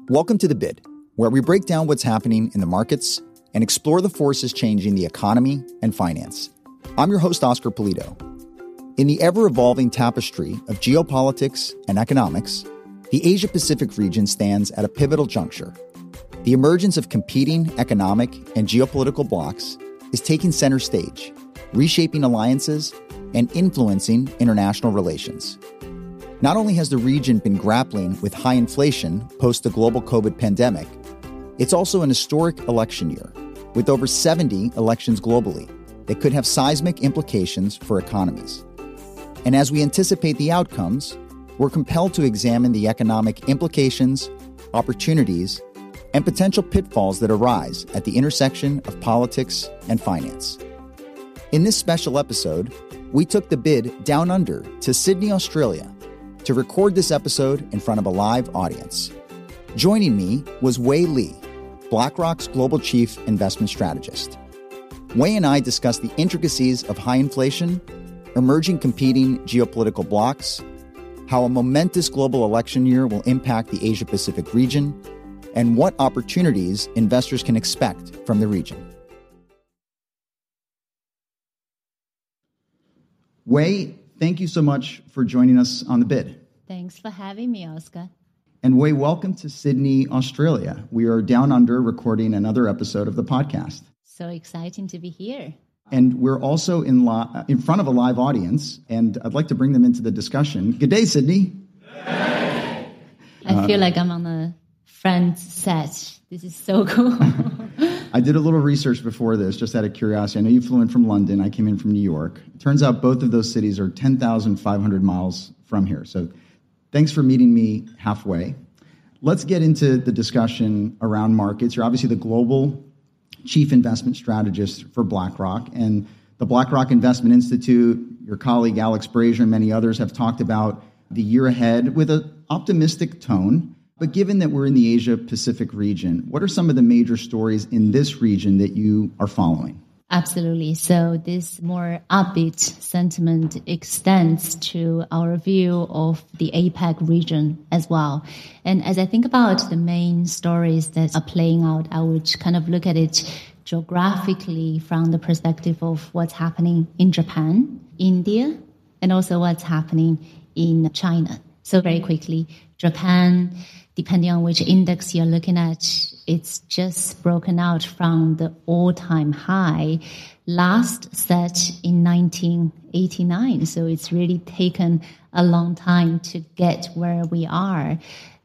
Welcome to The Bid, where we break down what's happening in the markets and explore the forces changing the economy and finance. I'm your host, Oscar Polito. In the ever-evolving tapestry of geopolitics and economics, the Asia-Pacific region stands at a pivotal juncture. The emergence of competing economic and geopolitical blocs is taking center stage, reshaping alliances and influencing international relations. Not only has the region been grappling with high inflation post the global COVID pandemic, it's also an historic election year, with over 70 elections globally that could have seismic implications for economies. And as we anticipate the outcomes, we're compelled to examine the economic implications, opportunities, and potential pitfalls that arise at the intersection of politics and finance. In this special episode, we took The Bid down under to Sydney, Australia, to record this episode in front of a live audience. Joining me was Wei Li, BlackRock's Global Chief Investment Strategist. Wei and I discussed the intricacies of high inflation, emerging competing geopolitical blocs, how a momentous global election year will impact the Asia-Pacific region, and what opportunities investors can expect from the region. Wei, thank you so much for joining us on The Bid. Thanks for having me, Oscar. And Wei, welcome to Sydney, Australia. We are down under recording another episode of the podcast. So exciting to be here. And we're also in front of a live audience, and I'd like to bring them into the discussion. Good day, Sydney. Hey. I feel like I'm on a front set. This is so cool. I did a little research before this, just out of curiosity. I know you flew in from London. I came in from New York. It turns out both of those cities are 10,500 miles from here. So thanks for meeting me halfway. Let's get into the discussion around markets. You're obviously the global chief investment strategist for BlackRock. And the BlackRock Investment Institute, your colleague Alex Brazier and many others have talked about the year ahead with an optimistic tone. But given that we're in the Asia-Pacific region, what are some of the major stories in this region that you are following? Absolutely. So this more upbeat sentiment extends to our view of the APAC region as well. And as I think about the main stories that are playing out, I would kind of look at it geographically from the perspective of what's happening in Japan, India, and also what's happening in China. So very quickly, Japan, depending on which index you're looking at, it's just broken out from the all-time high last set in 1989. So it's really taken a long time to get where we are.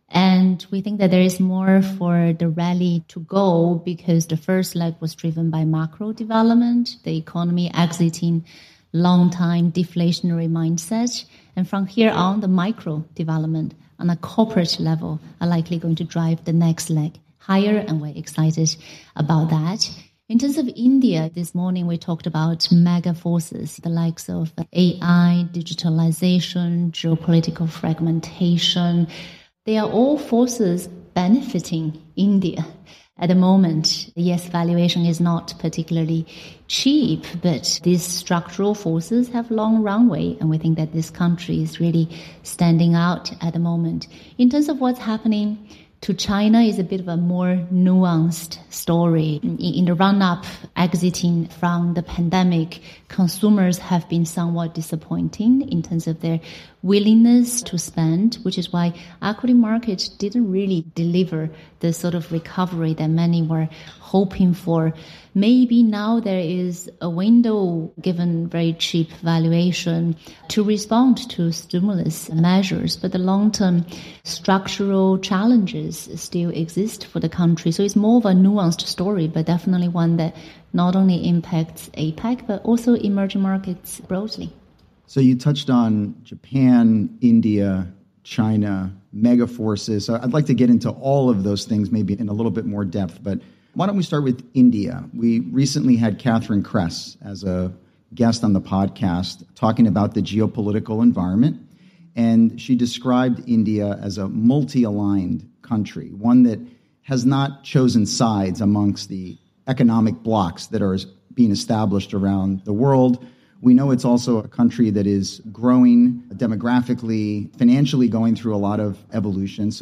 And we think that there is more for the rally to go because the first leg was driven by macro development, the economy exiting long-time deflationary mindset. And from here on, the micro development on a corporate level are likely going to drive the next leg higher, and we're excited about that. In terms of India, this morning we talked about mega forces, the likes of AI, digitalization, geopolitical fragmentation. They are all forces benefiting India. At the moment, yes, valuation is not particularly cheap, but these structural forces have long runway, and we think that this country is really standing out at the moment. In terms of what's happening to China is a bit of a more nuanced story. In the run-up, exiting from the pandemic, consumers have been somewhat disappointing in terms of their willingness to spend, which is why equity markets didn't really deliver the sort of recovery that many were hoping for. Maybe now there is a window, given very cheap valuation, to respond to stimulus measures, but the long-term structural challenges still exist for the country. So it's more of a nuanced story, but definitely one that not only impacts APAC, but also emerging markets broadly. So you touched on Japan, India, China, mega forces. So I'd like to get into all of those things maybe in a little bit more depth, but why don't we start with India? We recently had Catherine Kress as a guest on the podcast talking about the geopolitical environment, and she described India as a multi-aligned country, one that has not chosen sides amongst the economic blocs that are being established around the world. We know it's also a country that is growing demographically, financially going through a lot of evolution. So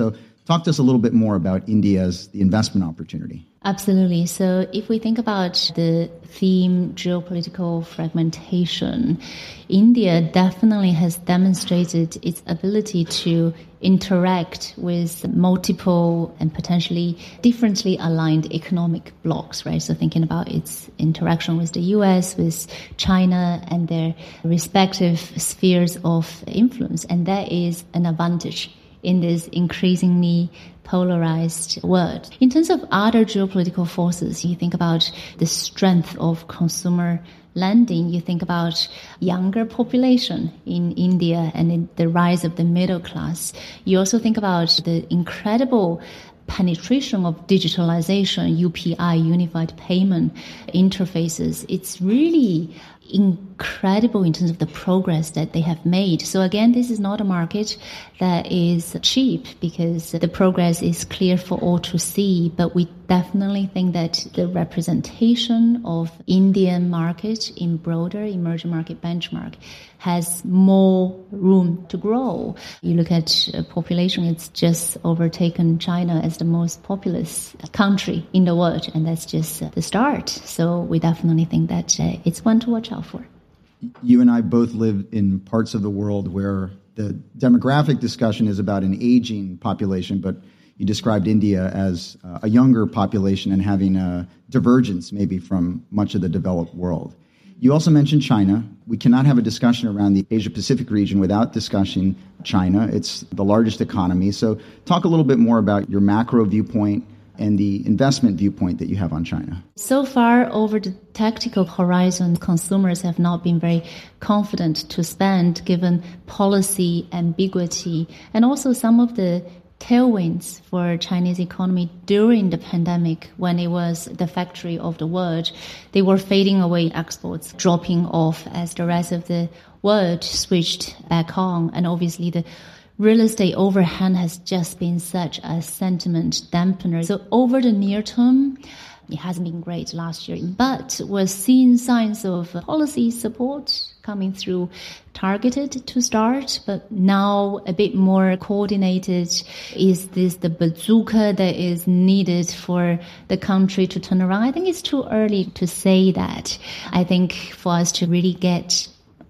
Talk to us a little bit more about India as the investment opportunity. Absolutely. So if we think about the theme geopolitical fragmentation, India definitely has demonstrated its ability to interact with multiple and potentially differently aligned economic blocs, right? So thinking about its interaction with the US, with China, and their respective spheres of influence. And that is an advantage in this increasingly polarized world. In terms of other geopolitical forces, you think about the strength of consumer lending, you think about younger population in India and in the rise of the middle class. You also think about the incredible penetration of digitalization, UPI, unified payment interfaces. It's really incredible in terms of the progress that they have made. So again, this is not a market that is cheap because the progress is clear for all to see, but we definitely think that the representation of Indian market in broader emerging market benchmark has more room to grow. You look at population, it's just overtaken China as the most populous country in the world, and that's just the start. So we definitely think that it's one to watch out for. You and I both live in parts of the world where the demographic discussion is about an aging population, but you described India as a younger population and having a divergence maybe from much of the developed world. You also mentioned China. We cannot have a discussion around the Asia-Pacific region without discussing China. It's the largest economy. So talk a little bit more about your macro viewpoint and the investment viewpoint that you have on China. So far, over the tactical horizon, consumers have not been very confident to spend given policy ambiguity and also some of the tailwinds for Chinese economy during the pandemic when it was the factory of the world. They were fading away, exports dropping off as the rest of the world switched back on. And obviously the real estate overhang has just been such a sentiment dampener. So over the near term, it hasn't been great last year, but we're seeing signs of policy support coming through, targeted to start, but now a bit more coordinated. Is this the bazooka that is needed for the country to turn around? I think it's too early to say that. I think for us to really get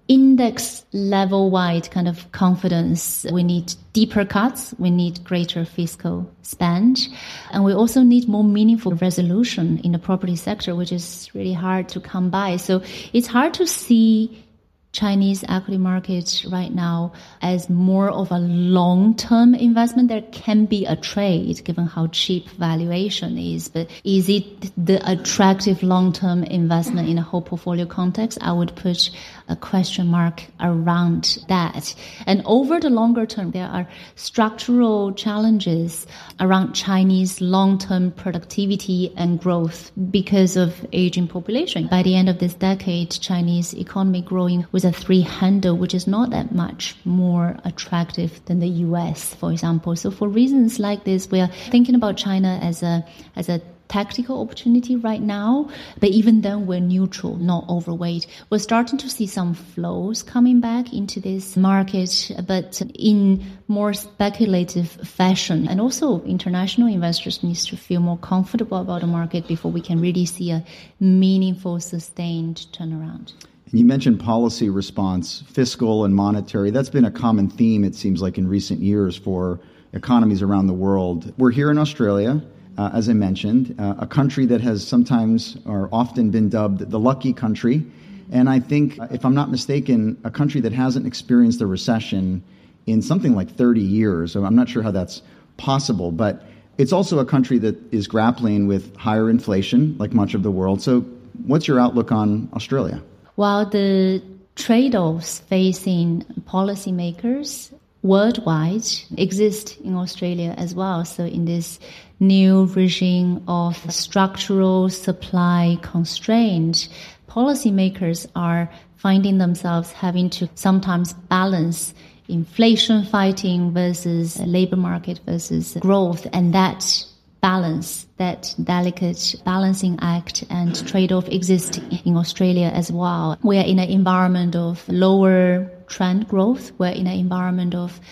index level wide kind of confidence, we need deeper cuts, we need greater fiscal spend, and we also need more meaningful resolution in the property sector, which is really hard to come by. So it's hard to see Chinese equity market right now as more of a long-term investment. There can be a trade given how cheap valuation is, but is it the attractive long-term investment in a whole portfolio context? I would put a question mark around that. And over the longer term, there are structural challenges around Chinese long-term productivity and growth because of aging population. By the end of this decade, Chinese economy growing with a 3 handle, which is not that much more attractive than the US, for example. So for reasons like this, we are thinking about China as a tactical opportunity right now, but even then we're neutral, not overweight. We're starting to see some flows coming back into this market, but in more speculative fashion. And also international investors need to feel more comfortable about the market before we can really see a meaningful, sustained turnaround. And you mentioned policy response, fiscal and monetary. That's been a common theme, it seems like, in recent years for economies around the world. We're here in Australia, as I mentioned, a country that has sometimes or often been dubbed the lucky country. And I think, if I'm not mistaken, a country that hasn't experienced a recession in something like 30 years. So I'm not sure how that's possible, but it's also a country that is grappling with higher inflation, like much of the world. So what's your outlook on Australia? While the trade-offs facing policymakers worldwide exist in Australia as well. So in this new regime of structural supply constraint, policymakers are finding themselves having to sometimes balance inflation fighting versus labor market versus growth. And that balance, that delicate balancing act and trade-off exists in Australia as well. We are in an environment of lower trend growth. We're in an environment of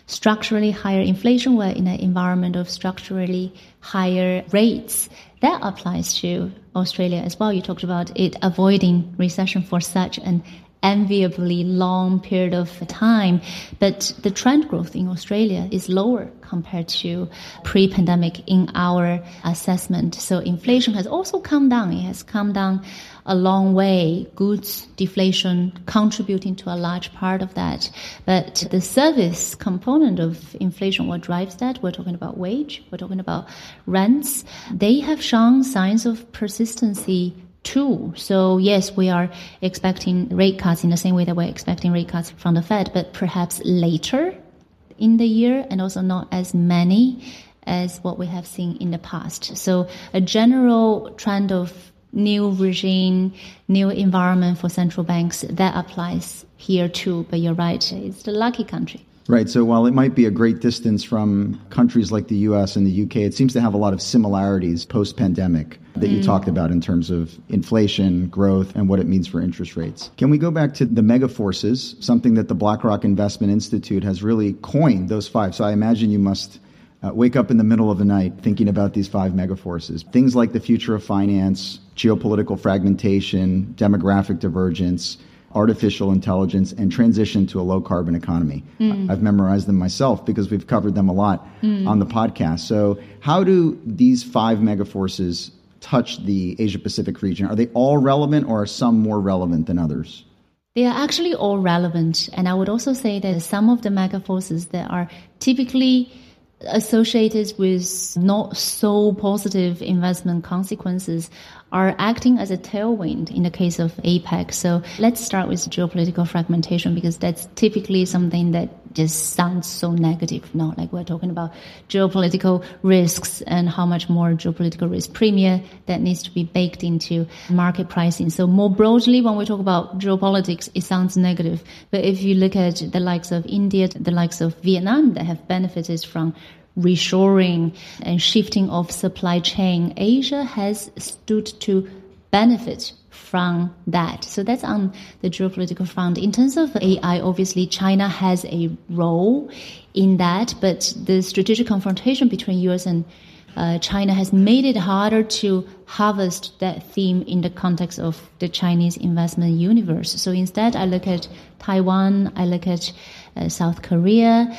structurally higher inflation, we're in an environment of structurally higher rates. That applies to Australia as well. You talked about it avoiding recession for such an enviably long period of time, but the trend growth in Australia is lower compared to pre-pandemic in our assessment. So inflation has also come down. It has come down a long way. Goods deflation contributing to a large part of that. But the service component of inflation, what drives that? We're talking about wage, we're talking about rents. They have shown signs of persistency too. So yes, we are expecting rate cuts in the same way that we're expecting rate cuts from the Fed, but perhaps later in the year and also not as many as what we have seen in the past. So a general trend of new regime, new environment for central banks, that applies here too. But you're right, it's the lucky country. Right. So while it might be a great distance from countries like the US and the UK, it seems to have a lot of similarities post-pandemic that you talked about in terms of inflation, growth, and what it means for interest rates. Can we go back to the mega forces, something that the BlackRock Investment Institute has really coined, those five? So I imagine you must wake up in the middle of the night thinking about these five mega forces. Things like the future of finance, geopolitical fragmentation, demographic divergence, artificial intelligence, and transition to a low-carbon economy. I've memorized them myself because we've covered them a lot on the podcast. So how do these five megaforces touch the Asia-Pacific region? Are they all relevant, or are some more relevant than others? They are actually all relevant. And I would also say that some of the megaforces that are typically associated with not so positive investment consequences are acting as a tailwind in the case of APEC. So let's start with geopolitical fragmentation, because that's typically something that just sounds so negative. Not like we're talking about geopolitical risks and how much more geopolitical risk premium that needs to be baked into market pricing. So more broadly, when we talk about geopolitics, it sounds negative. But if you look at the likes of India, the likes of Vietnam that have benefited from reshoring and shifting of supply chain, Asia has stood to benefit from that. So that's on the geopolitical front. In terms of AI, obviously China has a role in that, but the strategic confrontation between US and China has made it harder to harvest that theme in the context of the Chinese investment universe. So instead, I look at Taiwan, I look at South Korea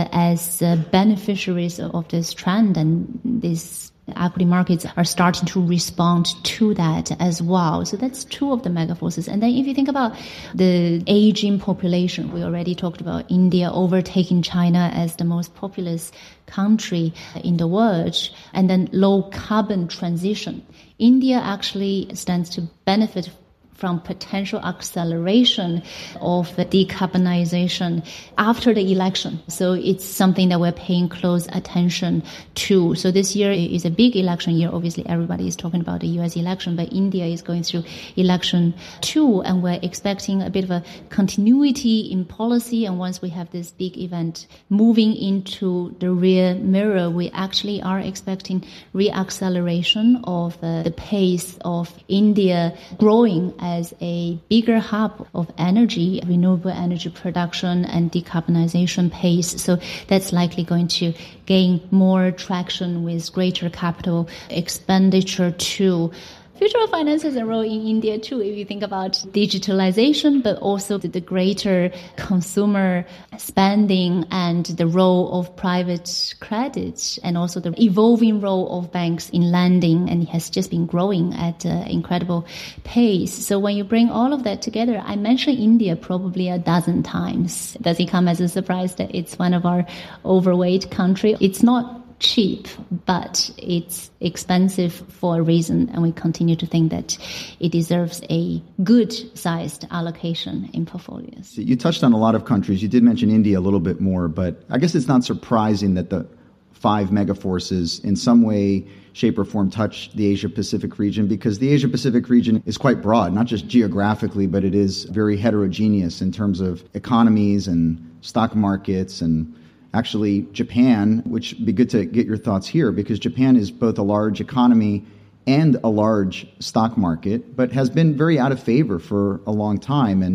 as beneficiaries of this trend, and these equity markets are starting to respond to that as well. So that's two of the megaforces. And then if you think about the aging population, we already talked about India overtaking China as the most populous country in the world, and then low carbon transition. India actually stands to benefit from potential acceleration of decarbonization after the election. So it's something that we're paying close attention to. So this year is a big election year. Obviously, everybody is talking about the US election, but India is going through election too, and we're expecting a bit of a continuity in policy. And once we have this big event moving into the rear mirror, we actually are expecting reacceleration of the pace of India growing as a bigger hub of energy, renewable energy production and decarbonization pace. So that's likely going to gain more traction with greater capital expenditure too. Future of finance has a role in India too, if you think about digitalization, but also the greater consumer spending and the role of private credit, and also the evolving role of banks in lending, and it has just been growing at an incredible pace. So when you bring all of that together, I mentioned India probably a dozen times. Does it come as a surprise that it's one of our overweight countries? It's not cheap, but it's expensive for a reason, and we continue to think that it deserves a good-sized allocation in portfolios. You touched on a lot of countries. You did mention India a little bit more, but I guess it's not surprising that the five megaforces in some way, shape, or form touch the Asia-Pacific region, because the Asia-Pacific region is quite broad, not just geographically, but it is very heterogeneous in terms of economies and stock markets, and actually Japan, which would be good to get your thoughts here, because Japan is both a large economy and a large stock market, but has been very out of favor for a long time. And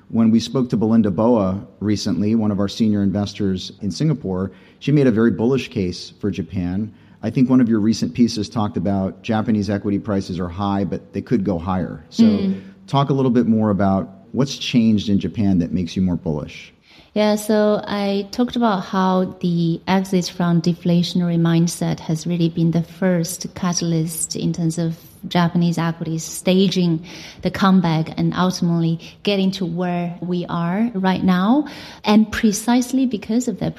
When we spoke to Belinda Boa recently, one of our senior investors in Singapore, she made a very bullish case for Japan. I think one of your recent pieces talked about Japanese equity prices are high, but they could go higher. So talk a little bit more about what's changed in Japan that makes you more bullish. Yeah, so I talked about how the exit from deflationary mindset has really been the first catalyst in terms of Japanese equities staging the comeback and ultimately getting to where we are right now. And precisely because of that,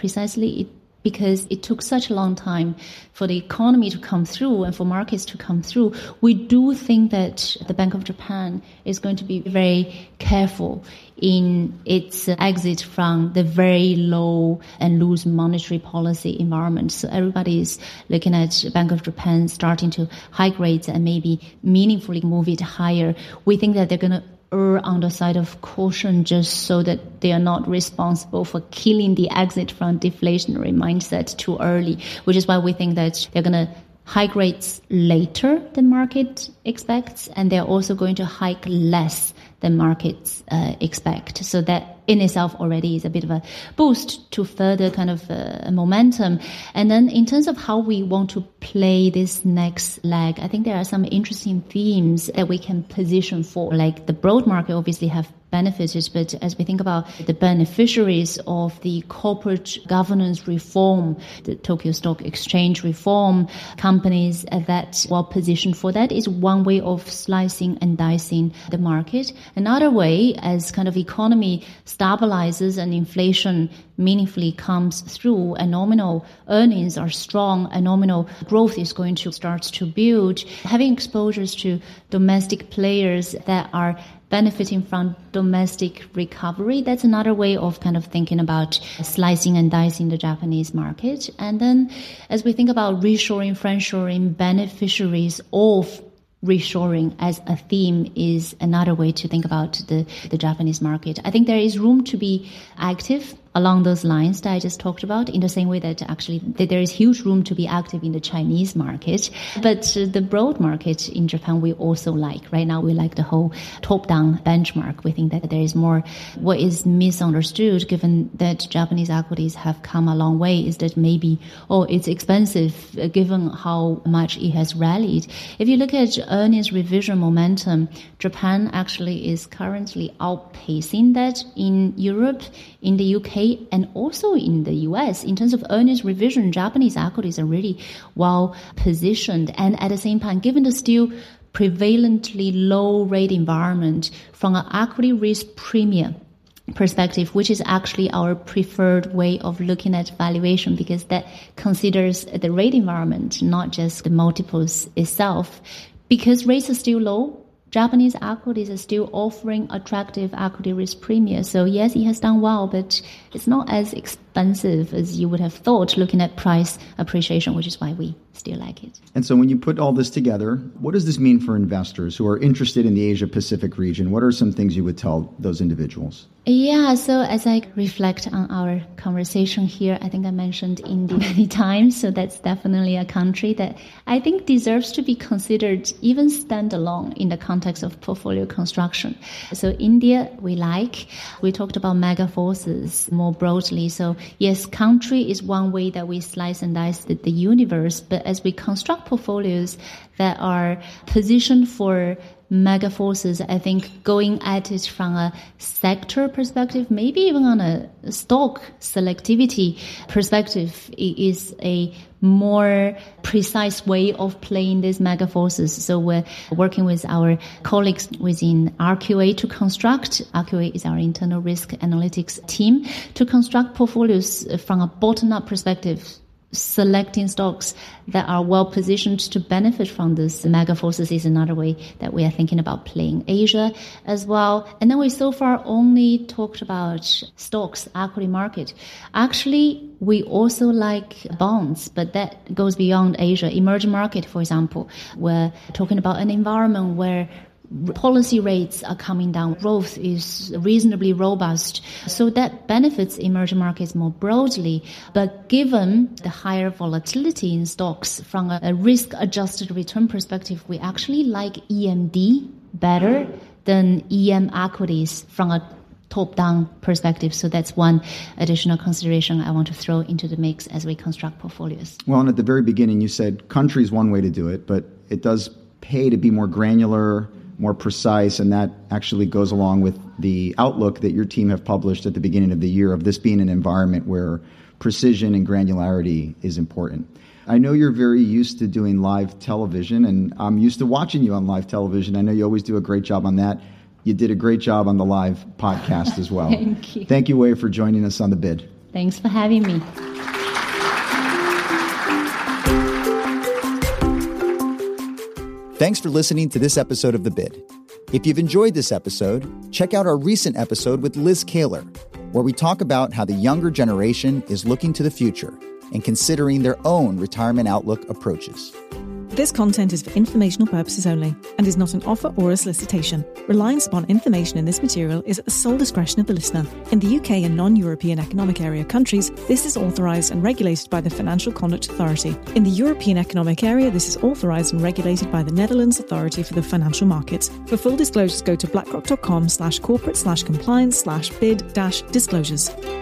because it took such a long time for the economy to come through and for markets to come through, we do think that the Bank of Japan is going to be very careful in its exit from the very low and loose monetary policy environment. So everybody is looking at Bank of Japan starting to hike rates and maybe meaningfully move it higher. We think that they're going to err on the side of caution just so that they are not responsible for killing the exit from deflationary mindset too early, which is why we think that they're going to hike rates later than market expects, and they're also going to hike less than markets expect. So that in itself already is a bit of a boost to further kind of momentum. And then in terms of how we want to play this next leg, I think there are some interesting themes that we can position for. Like the broad market obviously have benefited, but as we think about the beneficiaries of the corporate governance reform, the Tokyo Stock Exchange reform, companies that well positioned for that is one way of slicing and dicing the market. Another way, as kind of economy stabilizes and inflation meaningfully comes through and nominal earnings are strong and nominal growth is going to start to build, having exposures to domestic players that are benefiting from domestic recovery. That's another way of kind of thinking about slicing and dicing the Japanese market. And then as we think about reshoring, friendshoring, beneficiaries of reshoring as a theme is another way to think about the Japanese market. I think there is room to be active along those lines that I just talked about, in the same way that actually there is huge room to be active in the Chinese market. But the broad market in Japan, we also like. Right now, we like the whole top-down benchmark. We think that there is more. What is misunderstood, given that Japanese equities have come a long way, is that maybe, it's expensive, given how much it has rallied. If you look at earnings revision momentum, Japan actually is currently outpacing that in Europe, in the UK, and also in the US. In terms of earnings revision, Japanese equities are really well positioned. And at the same time, given the still prevalently low rate environment, from an equity risk premium perspective, which is actually our preferred way of looking at valuation, because that considers the rate environment, not just the multiples itself. Because rates are still low, Japanese equities are still offering attractive equity risk premium. So yes, it has done well, but it's not as expensive as you would have thought looking at price appreciation, which is why we still like it. And so when you put all this together, what does this mean for investors who are interested in the Asia-Pacific region? What are some things you would tell those individuals? Yeah, so as I reflect on our conversation here, I think I mentioned India many times. So that's definitely a country that I think deserves to be considered even standalone in the context of portfolio construction. So India, we like. We talked about mega forces more broadly. So yes, country is one way that we slice and dice the universe. But as we construct portfolios that are positioned for mega forces, I think going at it from a sector perspective, maybe even on a stock selectivity perspective, is a more precise way of playing these mega forces. So we're working with our colleagues within RQA to construct, RQA is our internal risk analytics team, to construct portfolios from a bottom-up perspective, selecting stocks that are well positioned to benefit from this mega forces is another way that we are thinking about playing Asia as well. And then we so far only talked about stocks, equity market. Actually, we also like bonds, but that goes beyond Asia. Emerging market, for example, we're talking about an environment where policy rates are coming down, growth is reasonably robust. So that benefits emerging markets more broadly. But given the higher volatility in stocks from a risk-adjusted return perspective, we actually like EMD better than EM equities from a top-down perspective. So that's one additional consideration I want to throw into the mix as we construct portfolios. Well, and at the very beginning, you said country is one way to do it, but it does pay to be more granular, more precise, and that actually goes along with the outlook that your team have published at the beginning of the year of this being an environment where precision and granularity is important. I know you're very used to doing live television, and I'm used to watching you on live television. I know you always do a great job on that. You did a great job on the live podcast as well. Thank you. Thank you, Wei, for joining us on The Bid. Thanks for having me. Thanks for listening to this episode of The Bid. If you've enjoyed this episode, check out our recent episode with Liz Kaler, where we talk about how the younger generation is looking to the future and considering their own retirement outlook approaches. This content is for informational purposes only and is not an offer or a solicitation. Reliance upon information in this material is at the sole discretion of the listener. In the UK and non-European Economic Area countries, this is authorised and regulated by the Financial Conduct Authority. In the European Economic Area, this is authorised and regulated by the Netherlands Authority for the Financial Markets. For full disclosures, go to blackrock.com/corporate/compliance/bid-disclosures.